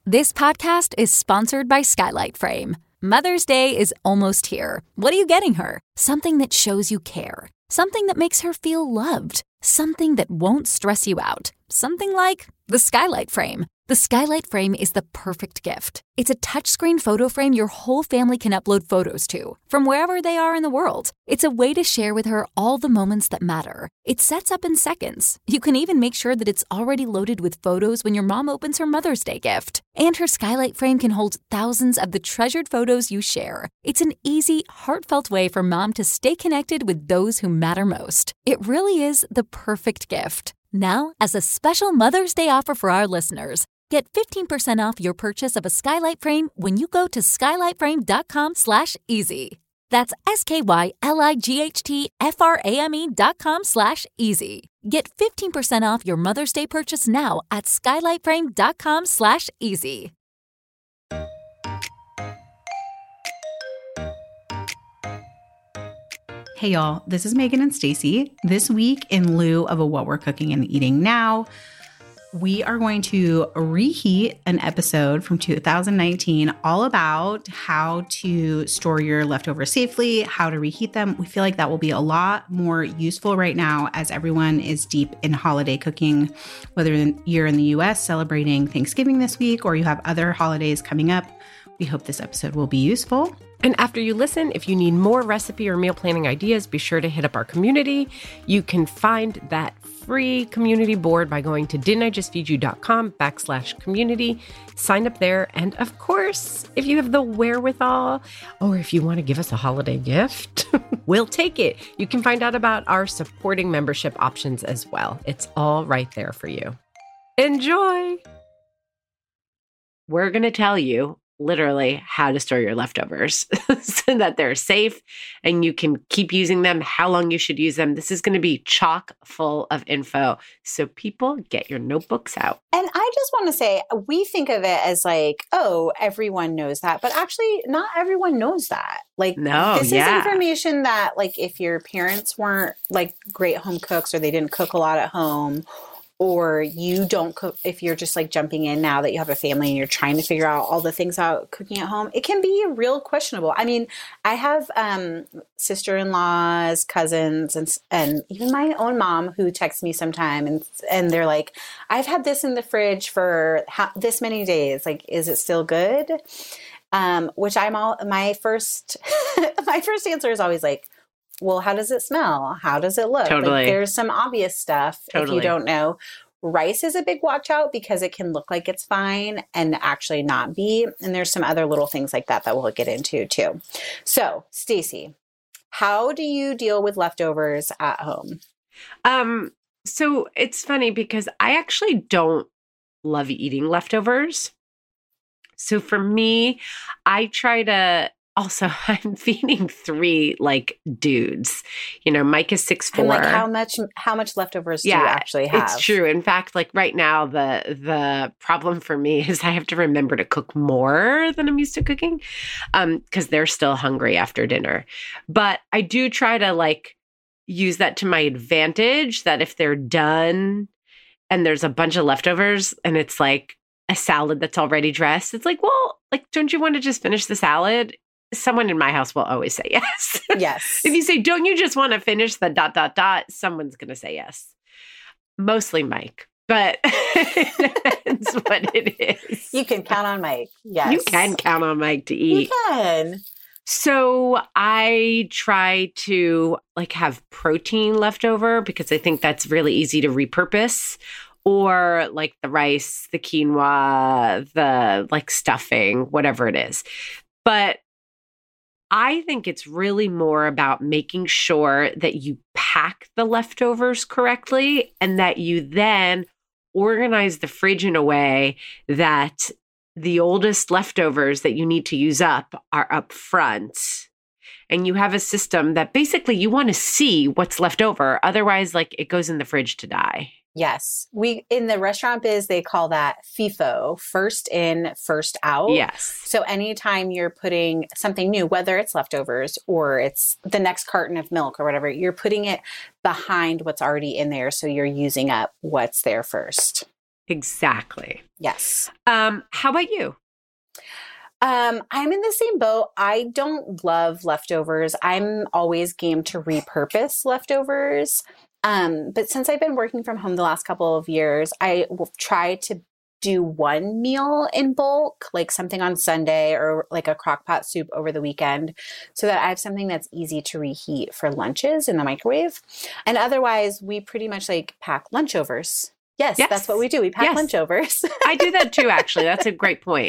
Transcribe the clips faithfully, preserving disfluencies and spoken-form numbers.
This podcast is sponsored by Skylight Frame. Mother's Day is almost here. What are you getting her? Something that shows you care. Something that makes her feel loved. Something that won't stress you out. Something like the Skylight Frame. The Skylight Frame is the perfect gift. It's a touchscreen photo frame your whole family can upload photos to, from wherever they are in the world. It's a way to share with her all the moments that matter. It sets up in seconds. You can even make sure that it's already loaded with photos when your mom opens her Mother's Day gift. And her Skylight Frame can hold thousands of the treasured photos you share. It's an easy, heartfelt way for mom to stay connected with those who matter most. It really is the perfect gift. Now, as a special Mother's Day offer for our listeners, get fifteen percent off your purchase of a Skylight Frame when you go to skylightframe.com slash easy. That's S-K-Y-L-I-G-H-T-F-R-A-M-E dot com slash easy. Get fifteen percent off your Mother's Day purchase now at skylightframe.com slash easy. Hey y'all, this is Megan and Stacy. This week, in lieu of a What We're Cooking and Eating Now, we are going to reheat an episode from two thousand nineteen all about how to store your leftovers safely, how to reheat them. We feel like that will be a lot more useful right now as everyone is deep in holiday cooking, whether you're in the U S celebrating Thanksgiving this week or you have other holidays coming up. We hope this episode will be useful. And after you listen, if you need more recipe or meal planning ideas, be sure to hit up our community. You can find that free community board by going to didn'tijustfeedyou.com backslash community. Sign up there. And of course, if you have the wherewithal, or if you want to give us a holiday gift, we'll take it. You can find out about our supporting membership options as well. It's all right there for you. Enjoy. We're going to tell you literally how to store your leftovers so that they're safe and you can keep using them, how long you should use them. This is going to be chock full of info. So people, get your notebooks out. And I just want to say, we think of it as like, oh, everyone knows that. But actually, not everyone knows that. Like, no, this yeah. is information that, like, if your parents weren't, like, great home cooks or they didn't cook a lot at home, or you don't cook, if you're just like jumping in now that you have a family and you're trying to figure out all the things about cooking at home, it can be real questionable. I mean, I have um, sister-in-laws, cousins, and and even my own mom who texts me sometime and and they're like, I've had this in the fridge for ha- this many days. Like, is it still good? Um, which I'm all, my first, my first answer is always like, well, how does it smell? How does it look? Totally. Like, there's some obvious stuff Totally. if you don't know. Rice is a big watch out because it can look like it's fine and actually not be. And there's some other little things like that that we'll get into too. So, Stacy, how do you deal with leftovers at home? Um, so it's funny because I actually don't love eating leftovers. So for me, I try to Also, I'm feeding three like dudes. You know, Mike is six foot four. And like how much how much leftovers do yeah, you actually have? It's true. In fact, like right now, the the problem for me is I have to remember to cook more than I'm used to cooking, um, because they're still hungry after dinner. But I do try to like use that to my advantage. That if they're done and there's a bunch of leftovers and it's like a salad that's already dressed, it's like, well, like, don't you want to just finish the salad? Someone in my house will always say yes. Yes. If you say, don't you just want to finish the dot, dot, dot, someone's going to say yes. Mostly Mike, but it depends what it is. You can count on Mike. Yes. You can count on Mike to eat. You can. So I try to like have protein left over because I think that's really easy to repurpose. Or like the rice, the quinoa, the like stuffing, whatever it is. But I think it's really more about making sure that you pack the leftovers correctly and that you then organize the fridge in a way that the oldest leftovers that you need to use up are up front. And you have a system that basically you want to see what's left over. Otherwise, like it goes in the fridge to die. Yes. We, in the restaurant biz, they call that FIFO, first in, first out. Yes. So anytime you're putting something new, whether it's leftovers or it's the next carton of milk or whatever, you're putting it behind what's already in there. So you're using up what's there first. Exactly. Yes. Um, how about you? Um, I'm in the same boat. I don't love leftovers. I'm always game to repurpose leftovers. Um, but since I've been working from home the last couple of years, I will try to do one meal in bulk, like something on Sunday or like a crock pot soup over the weekend, so that I have something that's easy to reheat for lunches in the microwave. And otherwise, we pretty much like pack lunchovers. Yes, Yes. that's what we do. We pack Yes. lunchovers. I do that too, actually. That's a great point.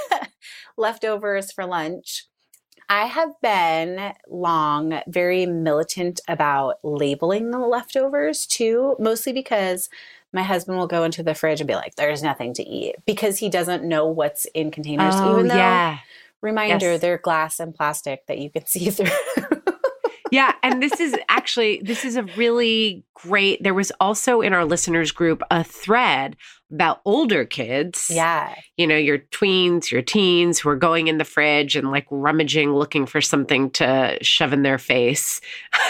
Leftovers for lunch. I have been long very militant about labeling the leftovers too, mostly because my husband will go into the fridge and be like, there's nothing to eat, because he doesn't know what's in containers, Oh, even though, yeah. reminder, Yes. they're glass and plastic that you can see through. Yeah. And this is actually, this is a really great, there was also in our listeners group a thread about older kids. Yeah. You know, your tweens, your teens who are going in the fridge and like rummaging, looking for something to shove in their face.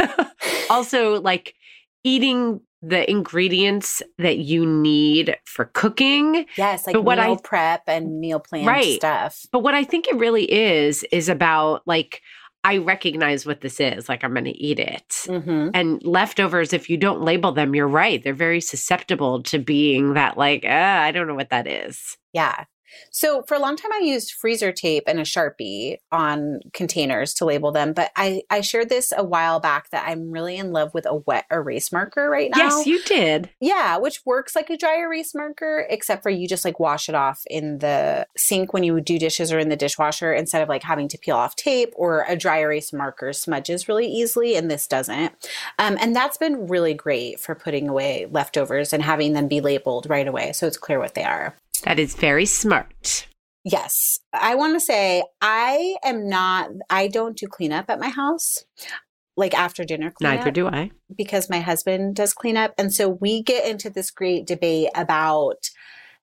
Also, like eating the ingredients that you need for cooking. Yes, like But what meal I- prep and meal plan Right. stuff. But what I think it really is, is about like, I recognize what this is, like I'm going to eat it. Mm-hmm. And leftovers, if you don't label them, you're right. They're very susceptible to being that like, ah, I don't know what that is. Yeah. So for a long time, I used freezer tape and a Sharpie on containers to label them. But I, I shared this a while back that I'm really in love with a wet erase marker right now. Yes, you did. Yeah, which works like a dry erase marker, except for you just like wash it off in the sink when you do dishes or in the dishwasher, instead of like having to peel off tape, or a dry erase marker smudges really easily and this doesn't. Um, and that's been really great for putting away leftovers and having them be labeled right away so it's clear what they are. That is very smart. Yes. I want to say I am not, I don't do cleanup at my house, like after dinner cleanup. Neither do I. Because my husband does cleanup. And so we get into this great debate about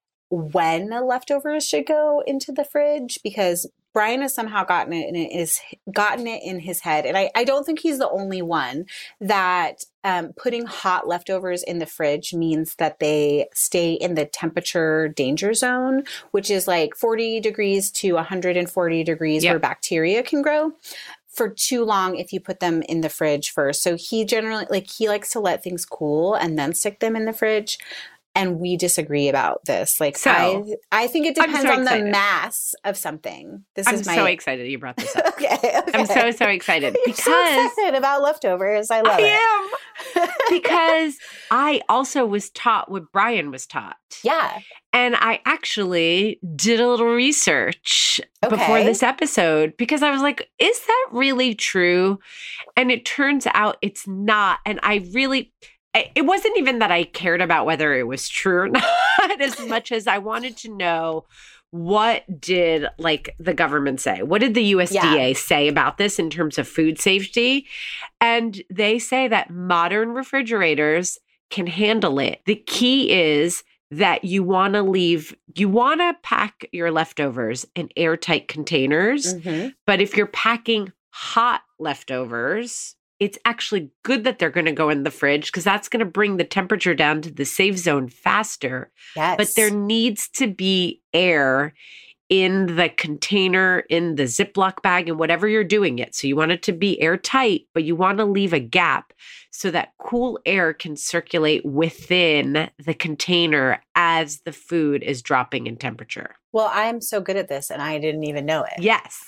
when leftovers should go into the fridge, because Brian has somehow gotten it and it is gotten it in his head. And I, I don't think he's the only one that um, putting hot leftovers in the fridge means that they stay in the temperature danger zone, which is like forty degrees to one hundred forty degrees Yep. where bacteria can grow, for too long if you put them in the fridge first. So he generally, like, he likes to let things cool and then stick them in the fridge. And we disagree about this. Like, So, I, I think it I'm depends so on excited. the mass of something. This I'm is my. so excited you brought this up. okay, okay. I'm so, so excited You're because so excited about leftovers. I love it. I am. Because I also was taught what Brian was taught. Yeah. And I actually did a little research before Okay. this episode because I was like, is that really true? And it turns out it's not. And I really, I- it wasn't even that I cared about whether it was true or not as much as I wanted to know, what did like the government say? What did the U S D A Yeah. say about this in terms of food safety? And they say that modern refrigerators can handle it. The key is that you want to leave, you want to pack your leftovers in airtight containers. Mhm. But if you're packing hot leftovers, it's actually good that they're going to go in the fridge because that's going to bring the temperature down to the safe zone faster. Yes. But there needs to be air in the container, in the Ziploc bag, and whatever you're doing it. So you want it to be airtight, but you want to leave a gap so that cool air can circulate within the container as the food is dropping in temperature. Well, I'm so good at this and I didn't even know it. Yes,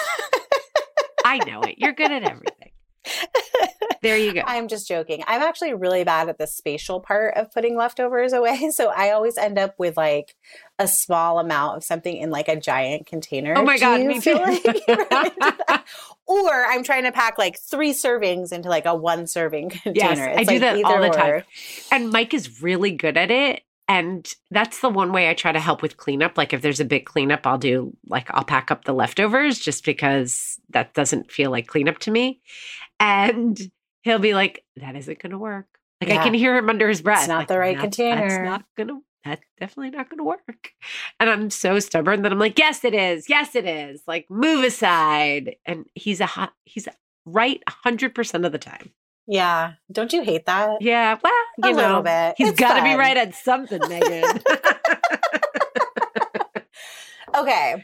I know it. You're good at everything. There you go. I'm just joking. I'm actually really bad at the spatial part of putting leftovers away. So I always end up with like a small amount of something in like a giant container. Oh my Do God, you me feel too. like you run into that? Or I'm trying to pack like three servings into like a one serving container. Yes, I It's do like that all either the time. or. And Mike is really good at it. And that's the one way I try to help with cleanup. Like if there's a big cleanup, I'll do like, I'll pack up the leftovers just because that doesn't feel like cleanup to me. And he'll be like, that isn't going to work. Like Yeah. I can hear him under his breath. not like, the right "That's- container." That's not going to, that's definitely not going to work. And I'm so stubborn that I'm like, yes, it is. Yes, it is. Like move aside. And he's a hot, he's right one hundred percent of the time. Yeah. Don't you hate that? Yeah. Well, you A know, little bit. he's It's got to be fun. right at something, Megan. Okay.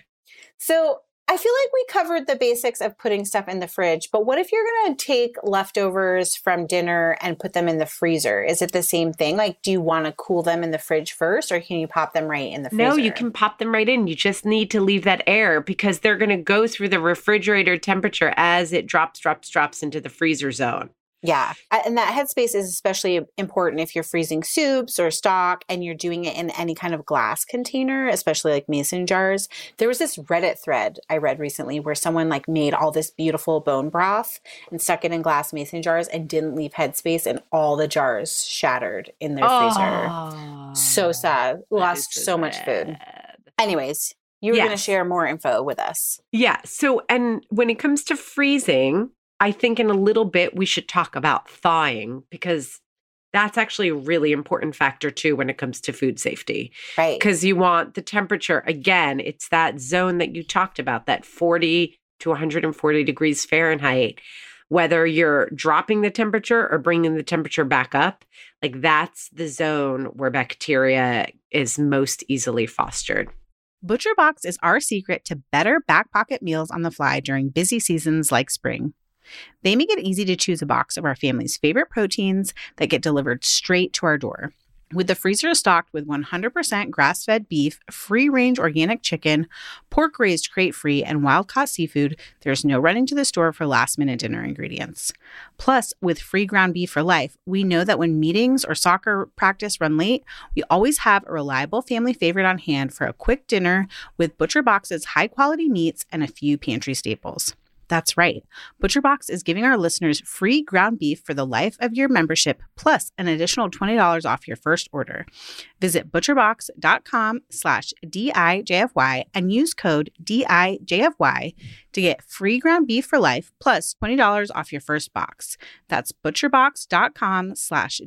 So I feel like we covered the basics of putting stuff in the fridge, but what if you're going to take leftovers from dinner and put them in the freezer? Is it the same thing? Like, do you want to cool them in the fridge first, or can you pop them right in the freezer? No, you can pop them right in. You just need to leave that air because they're going to go through the refrigerator temperature as it drops, drops, drops into the freezer zone. Yeah. And that headspace is especially important if you're freezing soups or stock and you're doing it in any kind of glass container, especially like mason jars. There was this Reddit thread I read recently where someone like made all this beautiful bone broth and stuck it in glass mason jars and didn't leave headspace, and all the jars shattered in their Oh, freezer. So sad. Lost so so much sad. food. Anyways, you were Yes. going to share more info with us. Yeah. So, and when it comes to freezing, I think in a little bit we should talk about thawing because that's actually a really important factor too when it comes to food safety. Right. Because you want the temperature, again, it's that zone that you talked about, that forty to one hundred forty degrees Fahrenheit. Whether you're dropping the temperature or bringing the temperature back up, like that's the zone where bacteria is most easily fostered. ButcherBox is our secret to better back pocket meals on the fly during busy seasons like spring. They make it easy to choose a box of our family's favorite proteins that get delivered straight to our door. With the freezer stocked with one hundred percent grass-fed beef, free-range organic chicken, pork-raised crate-free, and wild-caught seafood, there's no running to the store for last-minute dinner ingredients. Plus, with free ground beef for life, we know that when meetings or soccer practice run late, we always have a reliable family favorite on hand for a quick dinner with ButcherBox's high-quality meats and a few pantry staples. That's right. ButcherBox is giving our listeners free ground beef for the life of your membership, plus an additional twenty dollars off your first order. Visit butcherbox.com slash DIJFY and use code D I J F Y to get free ground beef for life, plus twenty dollars off your first box. That's butcherbox.com slash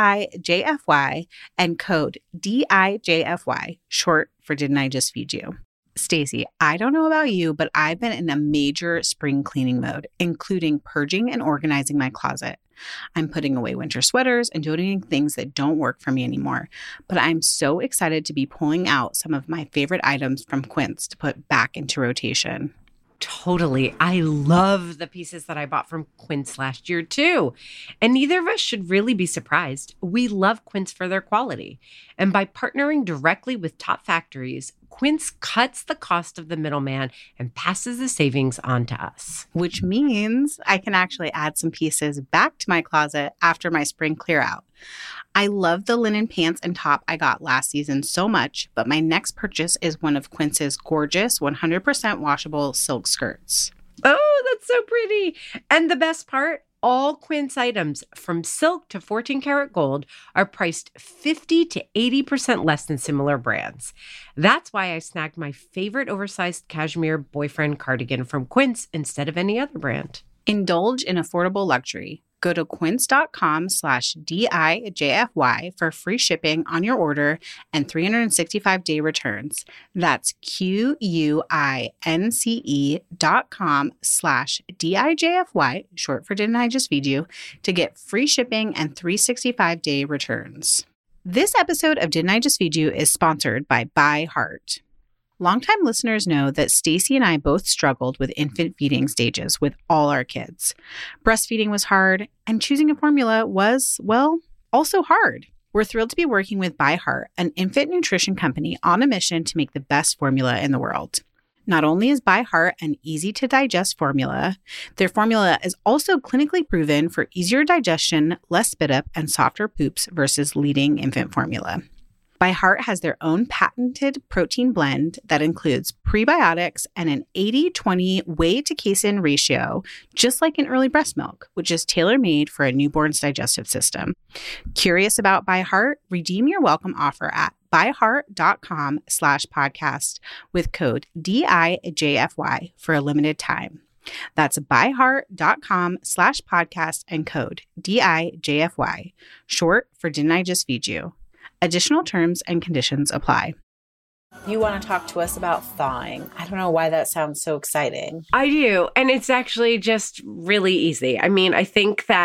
DIJFY and code D I J F Y, short for Didn't I Just Feed You? Stacey, I don't know about you, but I've been in a major spring cleaning mode, including purging and organizing my closet. I'm putting away winter sweaters and donating things that don't work for me anymore. But I'm so excited to be pulling out some of my favorite items from Quince to put back into rotation. Totally. I love the pieces that I bought from Quince last year too. And neither of us should really be surprised. We love Quince for their quality. And by partnering directly with top factories, Quince cuts the cost of the middleman and passes the savings on to us. Which means I can actually add some pieces back to my closet after my spring clear out. I love the linen pants and top I got last season so much, but my next purchase is one of Quince's gorgeous one hundred percent washable silk skirts. Oh, that's so pretty. And the best part, all Quince items from silk to fourteen karat gold are priced fifty to eighty percent less than similar brands. That's why I snagged my favorite oversized cashmere boyfriend cardigan from Quince instead of any other brand. Indulge in affordable luxury. Go to quince.com slash DIJFY for free shipping on your order and three hundred sixty-five day returns. That's Q-U-I-N-C-E dot com slash D-I-J-F-Y, short for Didn't I Just Feed You, to get free shipping and three hundred sixty-five day returns. This episode of Didn't I Just Feed You is sponsored by ByHeart. Longtime listeners know that Stacey and I both struggled with infant feeding stages with all our kids. Breastfeeding was hard, and choosing a formula was, well, also hard. We're thrilled to be working with ByHeart, an infant nutrition company on a mission to make the best formula in the world. Not only is ByHeart an easy-to-digest formula, their formula is also clinically proven for easier digestion, less spit up, and softer poops versus leading infant formula. ByHeart has their own patented protein blend that includes prebiotics and an eighty twenty whey to casein ratio, just like in early breast milk, which is tailor-made for a newborn's digestive system. Curious about ByHeart? Redeem your welcome offer at byheart.com slash podcast with code D I J F Y for a limited time. That's byheart.com slash podcast and code D I J F Y, short for Didn't I Just Feed You? Additional terms and conditions apply. You want to talk to us about thawing. I don't know why that sounds so exciting. I do. And it's actually just really easy. I mean, I think that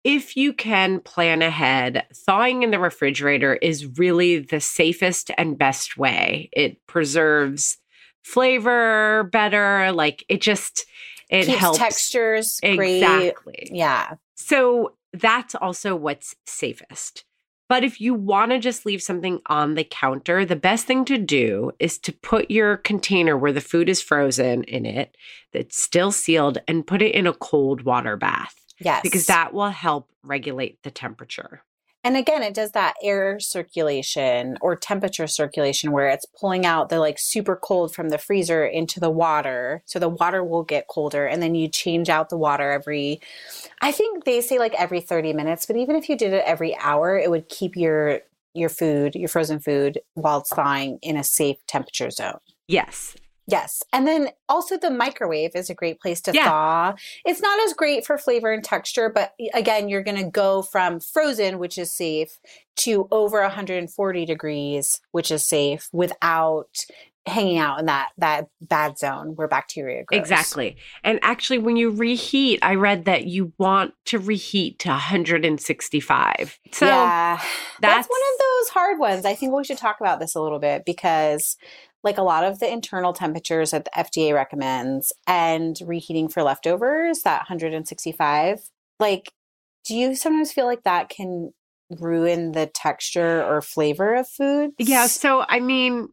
if you can plan ahead, thawing in the refrigerator is really the safest and best way. It preserves flavor better. Like it just, it Keeps helps. textures great. Exactly. Yeah. So that's also what's safest. But if you want to just leave something on the counter, the best thing to do is to put your container where the food is frozen in it, that's still sealed, and put it in a cold water bath. Yes. Because that will help regulate the temperature. And again, it does that air circulation or temperature circulation where it's pulling out the like super cold from the freezer into the water. So the water will get colder, and then you change out the water every, I think they say like every thirty minutes, but even if you did it every hour, it would keep your, your food, your frozen food while it's thawing in a safe temperature zone. Yes. Yes. And then also the microwave is a great place to Yeah. thaw. It's not as great for flavor and texture, but again, you're going to go from frozen, which is safe, to over one hundred forty degrees, which is safe, without hanging out in that that bad zone where bacteria grows. Exactly. And actually, when you reheat, I read that you want to reheat to one hundred sixty-five. So yeah, that's, that's one of those hard ones. I think we should talk about this a little bit because like a lot of the internal temperatures that the F D A recommends and reheating for leftovers, that one hundred sixty-five, like, do you sometimes feel like that can ruin the texture or flavor of food? Yeah. So, I mean,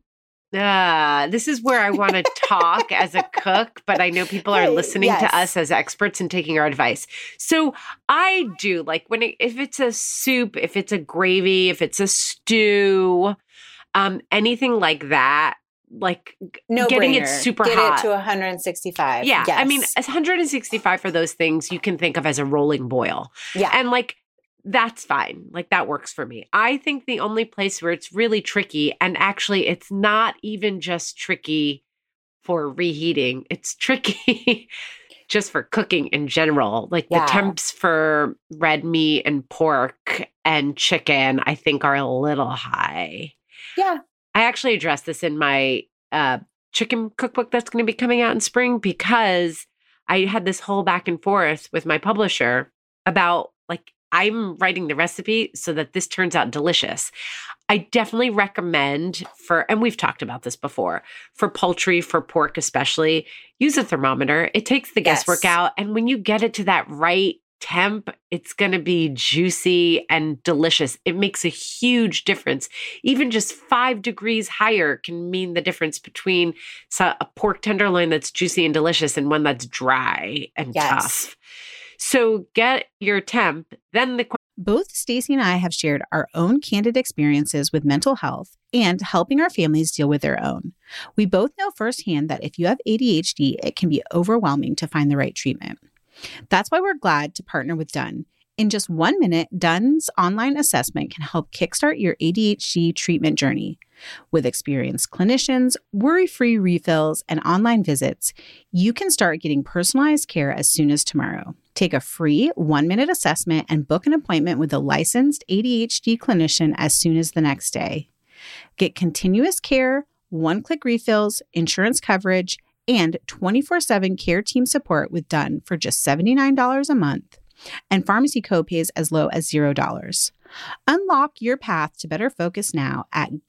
uh, this is where I want to talk as a cook, but I know people are Right, listening yes. to us as experts and taking our advice. So I do like when it, if it's a soup, if it's a gravy, if it's a stew, um, anything like that, like No getting brainer. it super Get hot. it to one hundred sixty-five. Yeah. I mean, Yes. one hundred sixty-five for those things you can think of as a rolling boil. yeah. And like, that's fine. Like that works for me. I think the only place where it's really tricky, and actually it's not even just tricky for reheating, it's tricky just for cooking in general. Like Yeah. the temps for red meat and pork and chicken, I think are a little high. yeah. I actually addressed this in my uh, chicken cookbook that's going to be coming out in spring because I had this whole back and forth with my publisher about like, I'm writing the recipe so that this turns out delicious. I definitely recommend for, and we've talked about this before, for poultry, for pork especially, use a thermometer. It takes the Yes. guesswork out. And when you get it to that right temp, it's going to be juicy and delicious. It makes a huge difference. Even just five degrees higher can mean the difference between a pork tenderloin that's juicy and delicious and one that's dry and Yes. tough. So get your temp. Then the Both Stacy and I have shared our own candid experiences with mental health and helping our families deal with their own. We both know firsthand that if you have A D H D, it can be overwhelming to find the right treatment. That's why we're glad to partner with Done. In just one minute, Done's online assessment can help kickstart your A D H D treatment journey. With experienced clinicians, worry-free refills, and online visits, you can start getting personalized care as soon as tomorrow. Take a free one-minute assessment and book an appointment with a licensed A D H D clinician as soon as the next day. Get continuous care, one-click refills, insurance coverage, and twenty-four seven care team support with Done for just seventy-nine dollars a month, and pharmacy copays as low as zero dollars. Unlock your path to better focus now at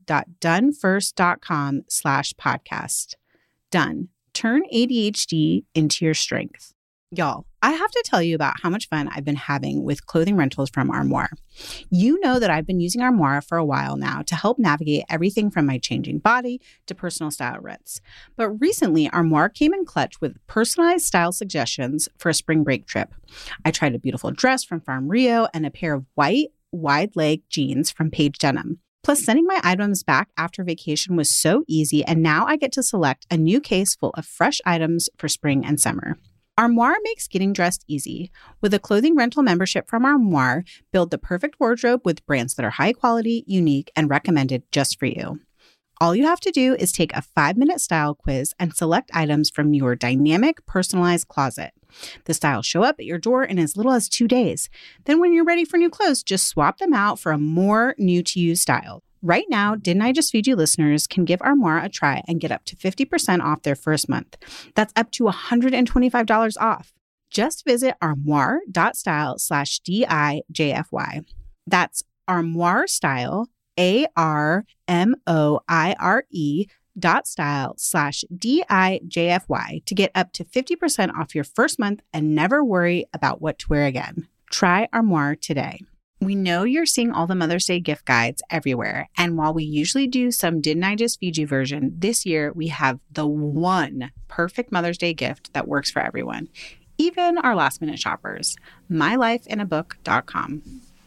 get.donefirst.com slash podcast. Done. Turn A D H D into your strength. Y'all, I have to tell you about how much fun I've been having with clothing rentals from Armoire. You know that I've been using Armoire for a while now to help navigate everything from my changing body to personal style rents. But recently, Armoire came in clutch with personalized style suggestions for a spring break trip. I tried a beautiful dress from Farm Rio and a pair of white, wide-leg jeans from Paige Denim. Plus, sending my items back after vacation was so easy, and now I get to select a new case full of fresh items for spring and summer. Armoire makes getting dressed easy. With a clothing rental membership from Armoire, build the perfect wardrobe with brands that are high quality, unique, and recommended just for you. All you have to do is take a five-minute style quiz and select items from your dynamic, personalized closet. The styles show up at your door in as little as two days. Then when you're ready for new clothes, just swap them out for a more new-to-you style. Right now, Didn't I Just Feed You listeners can give Armoire a try and get up to fifty percent off their first month. That's up to one hundred twenty-five dollars off. Just visit armoire.style slash D-I-J-F-Y. That's Armoire Style, A R M O I R E dot style slash D I J F Y to get up to fifty percent off your first month and never worry about what to wear again. Try Armoire today. We know you're seeing all the Mother's Day gift guides everywhere, and while we usually do some Didn't I Just Feed You version, this year we have the one perfect Mother's Day gift that works for everyone, even our last minute shoppers. my life in a book dot com.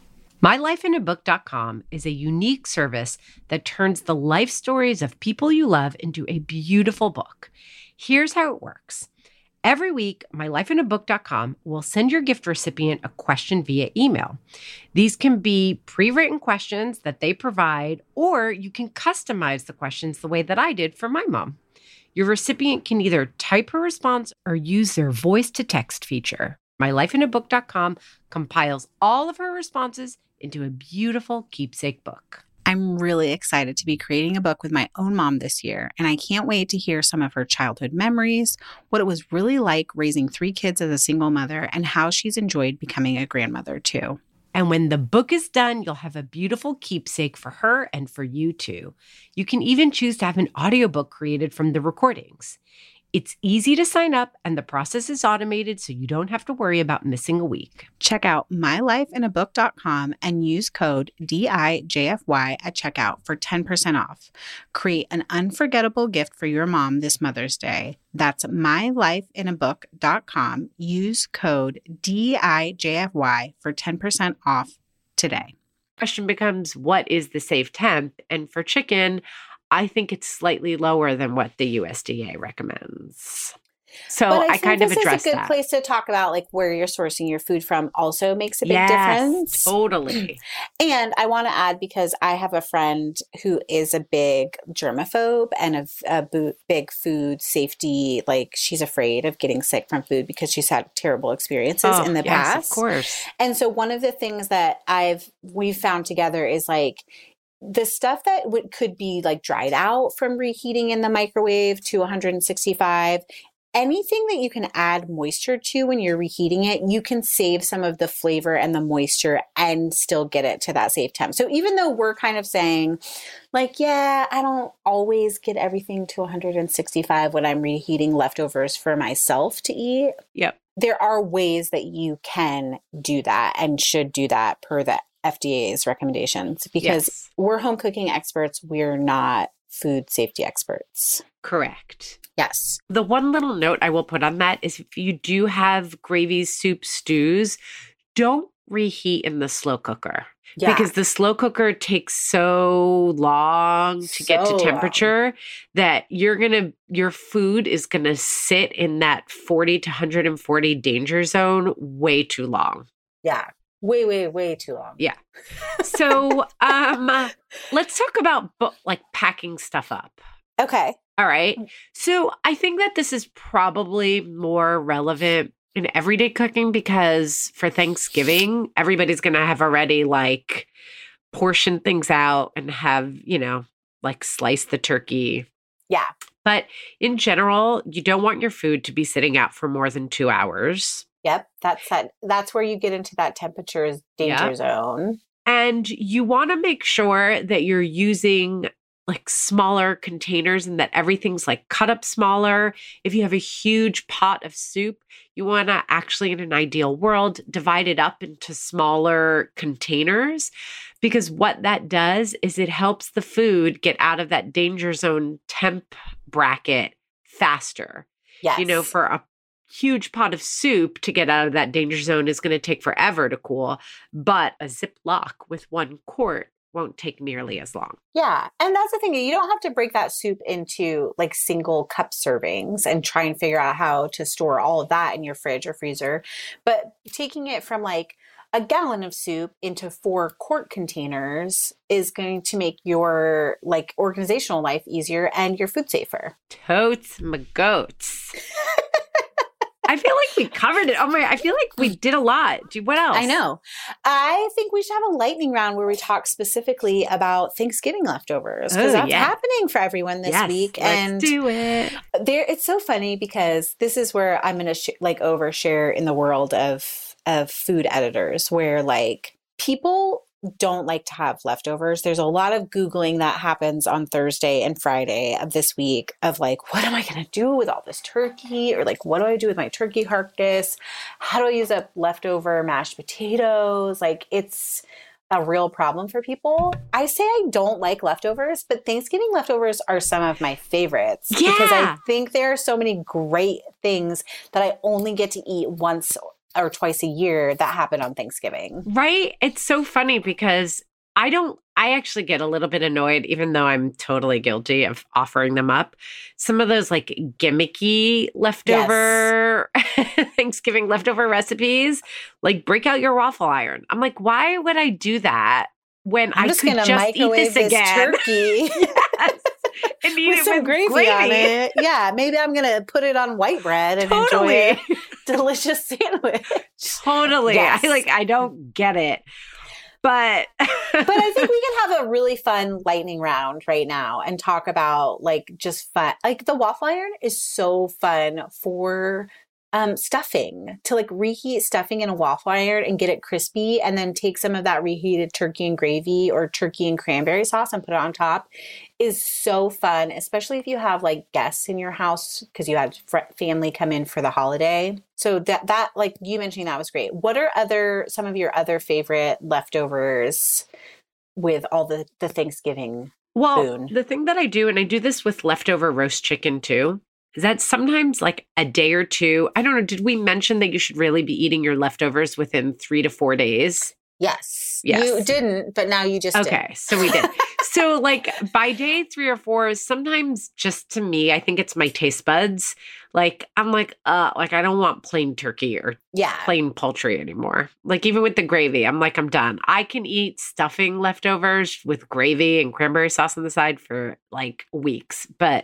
my life in a book dot com is a unique service that turns the life stories of people you love into a beautiful book. Here's how it works. Every week, my life in a book dot com will send your gift recipient a question via email. These can be pre-written questions that they provide, or you can customize the questions the way that I did for my mom. Your recipient can either type her response or use their voice-to-text feature. my life in a book dot com compiles all of her responses into a beautiful keepsake book. I'm really excited to be creating a book with my own mom this year, and I can't wait to hear some of her childhood memories, what it was really like raising three kids as a single mother, and how she's enjoyed becoming a grandmother too. And when the book is done, you'll have a beautiful keepsake for her and for you too. You can even choose to have an audiobook created from the recordings. It's easy to sign up, and the process is automated, so you don't have to worry about missing a week. Check out my life in a book dot com and use code D I J F Y at checkout for ten percent off. Create an unforgettable gift for your mom this Mother's Day. That's my life in a book dot com. Use code D I J F Y for ten percent off today. Question becomes, what is the safe temp? And for chicken, I think it's slightly lower than what the U S D A recommends. So but I, I kind of this addressed is a good that. place to talk about like where you're sourcing your food from also makes a big Yes, difference. Totally. And I want to add, because I have a friend who is a big germaphobe and a, a bo- big food safety, like she's afraid of getting sick from food because she's had terrible experiences Oh, in the yes, past. of course. And so one of the things that I've we've found together is like the stuff that w- could be like dried out from reheating in the microwave to one sixty-five, anything that you can add moisture to when you're reheating it, you can save some of the flavor and the moisture and still get it to that safe temp. So even though we're kind of saying like, yeah, I don't always get everything to one sixty-five when I'm reheating leftovers for myself to eat. Yep. There are ways that you can do that and should do that per the F D A's recommendations, because Yes. we're home cooking experts. We're not food safety experts. Correct. Yes. The one little note I will put on that is if you do have gravies, soups, stews, don't reheat in the slow cooker. Yeah. Because the slow cooker takes so long to get So to long. temperature that you're going to, your food is going to sit in that forty to one forty danger zone way too long. Yeah. Way, way, way too long. Yeah. So um, let's talk about bu- like packing stuff up. Okay. All right. So I think that this is probably more relevant in everyday cooking because for Thanksgiving, everybody's going to have already like portioned things out and have, you know, like slice the turkey. Yeah. But in general, you don't want your food to be sitting out for more than two hours. Yep. That's that. That's where you get into that temperature danger Yep. zone. And you want to make sure that you're using like smaller containers and that everything's like cut up smaller. If you have a huge pot of soup, you want to actually, in an ideal world, divide it up into smaller containers, because what that does is it helps the food get out of that danger zone temp bracket faster. Yes. You know, for a huge pot of soup to get out of that danger zone is going to take forever to cool, but a Ziploc with one quart won't take nearly as long. Yeah. And that's the thing. You don't have to break that soup into like single cup servings and try and figure out how to store all of that in your fridge or freezer. But taking it from like a gallon of soup into four quart containers is going to make your like organizational life easier and your food safer. Totes my goats. I feel like we covered it. Oh my, I feel like we did a lot. Do what else? I know. I think we should have a lightning round where we talk specifically about Thanksgiving leftovers because Oh, that's yeah. happening for everyone this Yes, week. let's And do it. there, it's so funny because this is where I'm going to sh- like overshare in the world of of food editors, where like people don't like to have leftovers. There's a lot of Googling that happens on Thursday and Friday of this week of like, what am I going to do with all this turkey? Or like, what do I do with my turkey carcass? How do I use up leftover mashed potatoes? Like, it's a real problem for people. I say I don't like leftovers, but Thanksgiving leftovers are some of my favorites Yeah. because I think there are so many great things that I only get to eat once or twice a year that happen on Thanksgiving. Right? It's so funny because I don't, I actually get a little bit annoyed, even though I'm totally guilty of offering them up. Some of those like gimmicky leftover Thanksgiving leftover recipes, like break out your waffle iron. I'm like, why would I do that when I'm I just could gonna just eat microwave this again? turkey Yes. And eat with it some with gravy, gravy on it. Yeah, maybe I'm gonna put it on white bread and Totally. enjoy a delicious sandwich. Totally. Yes. I like, I don't get it. But But I think we can have a really fun lightning round right now and talk about like just fun. Like the waffle iron is so fun for um, stuffing, to like reheat stuffing in a waffle iron and get it crispy, and then take some of that reheated turkey and gravy or turkey and cranberry sauce and put it on top is so fun, especially if you have like guests in your house because you had fr- family come in for the holiday. So that, that like you mentioning that was great. What are other, some of your other favorite leftovers with all the, the Thanksgiving well, food? the thing that I do, and I do this with leftover roast chicken too, is that sometimes like a day or two, I don't know, did we mention that you should really be eating your leftovers within three to four days? Yes. Yes. You didn't, but now you just Okay, did. so we did. So like by day three or four, sometimes just to me, I think it's my taste buds. Like I'm like, uh, like I don't want plain turkey or Yeah. plain poultry anymore. Like even with the gravy, I'm like, I'm done. I can eat stuffing leftovers with gravy and cranberry sauce on the side for like weeks. But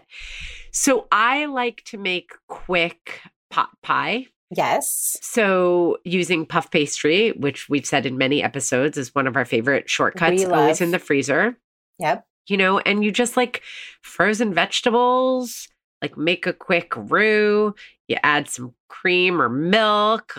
so I like to make quick pot pie. Yes. So using puff pastry, which we've said in many episodes is one of our favorite shortcuts, We always love. in the freezer, Yep. you know, and you just like frozen vegetables, like make a quick roux, you add some cream or milk, a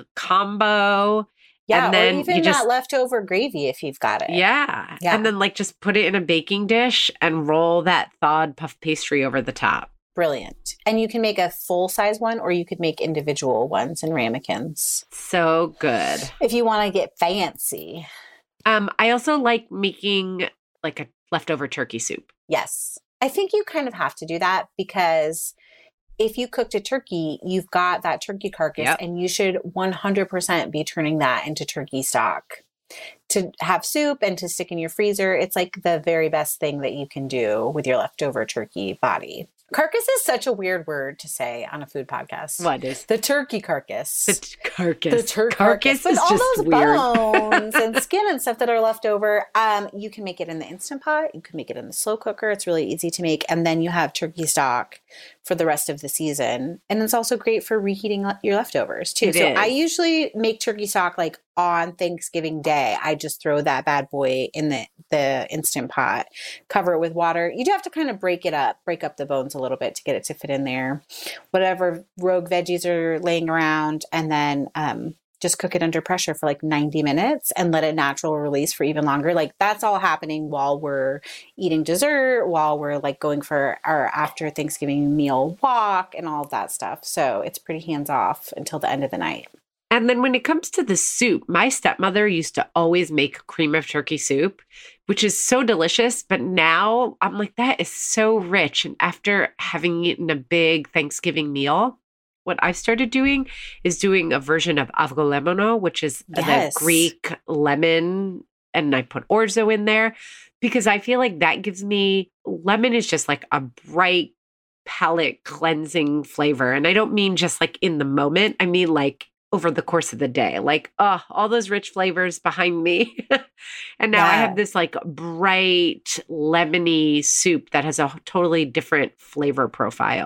combo. Yeah. And then or even you just- that leftover gravy if you've got it. Yeah. Yeah. And then like just put it in a baking dish and roll that thawed puff pastry over the top. Brilliant. And you can make a full size one or you could make individual ones in ramekins So good. if you want to get fancy. Um, I also like making like a leftover turkey soup. Yes. I think you kind of have to do that because if you cooked a turkey, you've got that turkey carcass Yep. and you should one hundred percent be turning that into turkey stock to have soup and to stick in your freezer. It's like the very best thing that you can do with your leftover turkey body. Carcass is such a weird word to say on a food podcast. What is The turkey carcass. the t- carcass? The turkey carcass But is all just those weird. bones and skin and stuff that are left over, um, you can make it in the Instant Pot. You can make it in the slow cooker. It's really easy to make. And then you have turkey stock for the rest of the season. And it's also great for reheating le- your leftovers too. It so is. I usually make turkey stock like on Thanksgiving Day. I just throw that bad boy in the, the Instant Pot, cover it with water. You do have to kind of break it up, break up the bones a little bit to get it to fit in there. Whatever rogue veggies are laying around, and then um, just cook it under pressure for like ninety minutes and let it natural release for even longer. Like that's all happening while we're eating dessert, while we're like going for our after Thanksgiving meal walk and all of that stuff. So it's pretty hands off until the end of the night. And then when it comes to the soup, my stepmother used to always make cream of turkey soup, which is so delicious. But now I'm like, that is so rich. And after having eaten a big Thanksgiving meal, what I've started doing is doing a version of avgolemono, which is Yes. the Greek lemon. And I put orzo in there because I feel like that gives me, lemon is just like a bright palate cleansing flavor. And I don't mean just like in the moment. I mean like over the course of the day, like, oh, all those rich flavors behind me. And now I Yeah. have this like bright lemony soup that has a totally different flavor profile.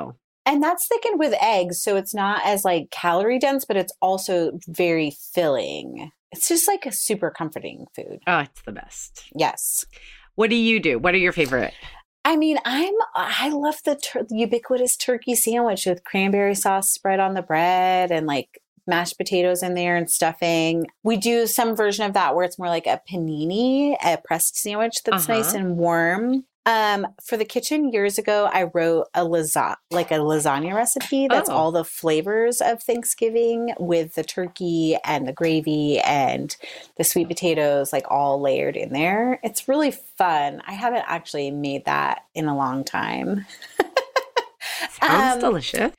And that's thickened with eggs. So it's not as like calorie dense, but it's also very filling. It's just like a super comforting food. Oh, it's the best. Yes. What do you do? What are your favorite? I mean, I'm, I love the tur- ubiquitous turkey sandwich with cranberry sauce spread on the bread and like mashed potatoes in there and stuffing. We do some version of that where it's more like a panini, a pressed sandwich that's Uh-huh. nice and warm. Um, for the kitchen years ago, I wrote a lasagna, like a lasagna recipe. That's Oh. all the flavors of Thanksgiving with the turkey and the gravy and the sweet potatoes, like all layered in there. It's really fun. I haven't actually made that in a long time. Sounds Um, delicious.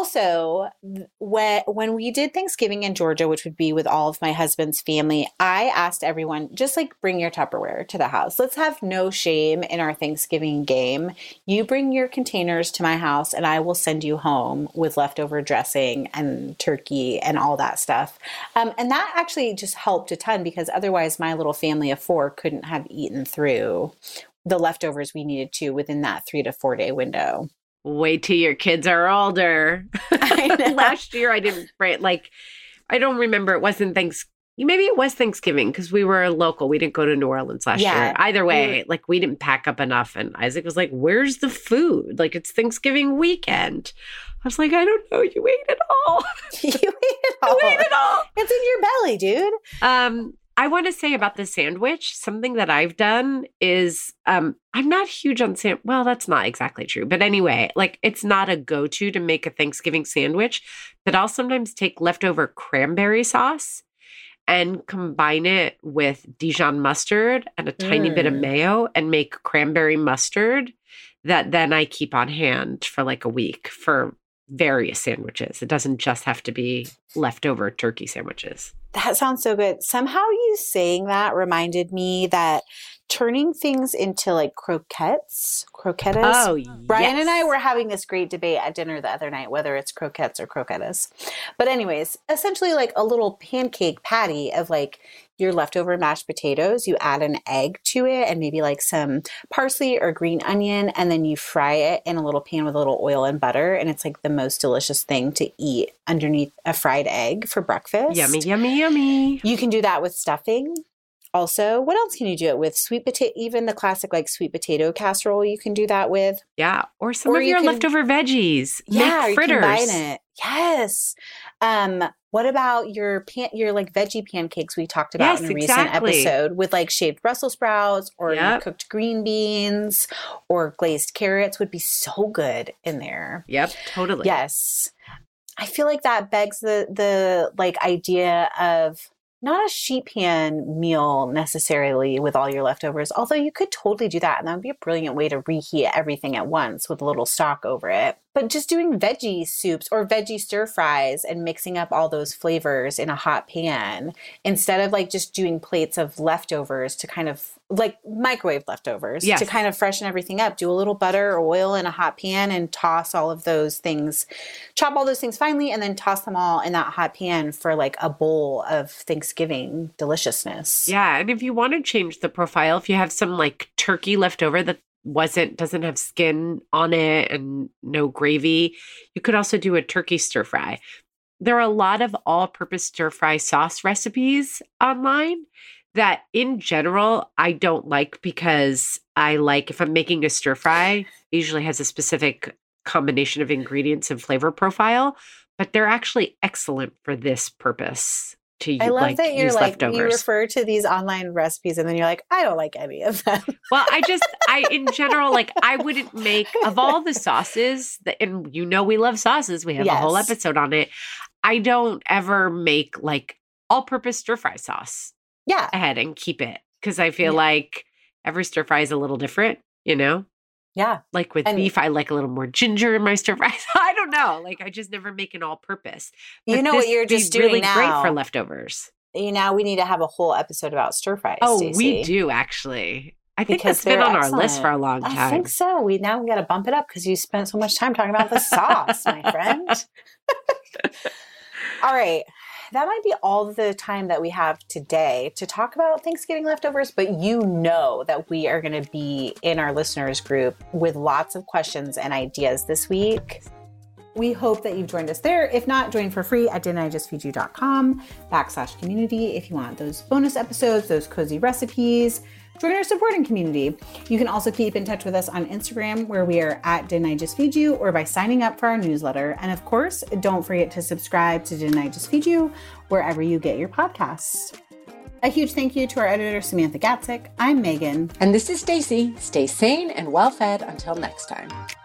Also, when when we did Thanksgiving in Georgia, which would be with all of my husband's family, I asked everyone, just like bring your Tupperware to the house. Let's have no shame in our Thanksgiving game. You bring your containers to my house and I will send you home with leftover dressing and turkey and all that stuff. Um, and that actually just helped a ton because otherwise my little family of four couldn't have eaten through the leftovers we needed to within that three to four day window. Wait till your kids are older. I know. Last year, I didn't, right, like, I don't remember. It wasn't Thanksgiving. Maybe it was Thanksgiving because we were local. We didn't go to New Orleans last Yeah. year. Either way, We were- like, we didn't pack up enough. And Isaac was like, where's the food? Like, it's Thanksgiving weekend. I was like, I don't know. You ate it all. You ate it all. You ate it all. It's in your belly, dude. Um, I want to say about the sandwich, something that I've done is um, I'm not huge on sand. Well, that's not exactly true. But anyway, like it's not a go-to to make a Thanksgiving sandwich, but I'll sometimes take leftover cranberry sauce and combine it with Dijon mustard and a tiny bit of Mm. mayo and make cranberry mustard that then I keep on hand for like a week for various sandwiches. It doesn't just have to be leftover turkey sandwiches. That sounds so good. Somehow you saying that reminded me that turning things into like croquettes, croquettes. Oh, Brian yes. and I were having this great debate at dinner the other night, whether it's croquettes or croquettes. But anyways, essentially like a little pancake patty of like your leftover mashed potatoes. You add an egg to it and maybe like some parsley or green onion, and then you fry it in a little pan with a little oil and butter. And it's like the most delicious thing to eat underneath a fried egg for breakfast. Yummy, yummy, yummy. You can do that with stuffing. Also, what else can you do it with? Sweet potato, even the classic like sweet potato casserole, you can do that with. Yeah. Or some Or of you your can- leftover veggies. Yeah, Make you fritters. combine it. Yes. Um, what about your pan, your like veggie pancakes we talked about Yes, in a recent exactly. episode with like shaved Brussels sprouts or your Yep. cooked green beans or glazed carrots would be so good in there. Yep, totally. Yes. I feel like that begs the the like idea of not a sheet pan meal necessarily with all your leftovers, although you could totally do that. And that would be a brilliant way to reheat everything at once with a little stock over it. But just doing veggie soups or veggie stir fries and mixing up all those flavors in a hot pan instead of like just doing plates of leftovers to kind of like microwave leftovers Yes. to kind of freshen everything up. Do a little butter or oil in a hot pan and toss all of those things, chop all those things finely, and then toss them all in that hot pan for like a bowl of Thanksgiving deliciousness. Yeah. And if you want to change the profile, if you have some like turkey left over that wasn't, doesn't have skin on it and no gravy, you could also do a turkey stir fry. There are a lot of all purpose stir fry sauce recipes online that in general I don't like because I like if I'm making a stir fry, it usually has a specific combination of ingredients and flavor profile, but they're actually excellent for this purpose to I love like, that you're use like, you leftovers. refer to these online recipes and then you're like, I don't like any of them. Well, I just, I, in general, like, I wouldn't make, of all the sauces, that, and you know, we love sauces. We have a whole Yes. episode on it. I don't ever make like all purpose stir fry sauce Yeah. ahead and keep it because I feel Yeah. like every stir fry is a little different, you know? Yeah. Like with And- beef, I like a little more ginger in my stir fries. I don't know. Like, I just never make an all purpose. You But know what this you're would be just doing really now? great for leftovers. You know, we need to have a whole episode about stir fries. Oh, Stacey. we do actually. I think Because that's been they're on our list excellent. for a long time. I think so. We now we got to bump it up because you spent so much time talking about the sauce, my friend. All right. That might be all the time that we have today to talk about Thanksgiving leftovers, but you know that we are going to be in our listeners group with lots of questions and ideas this week. We hope that you've joined us there. If not, join for free at didn't I just feed you dot com backslash community if you want those bonus episodes, those cozy recipes. Join our supporting community. You can also keep in touch with us on Instagram, where we are at Didn't I Just Feed You, or by signing up for our newsletter. And of course, don't forget to subscribe to Didn't I Just Feed You wherever you get your podcasts. A huge thank you to our editor, Samantha Gatzik. I'm Megan. And this is Stacy. Stay sane and well-fed until next time.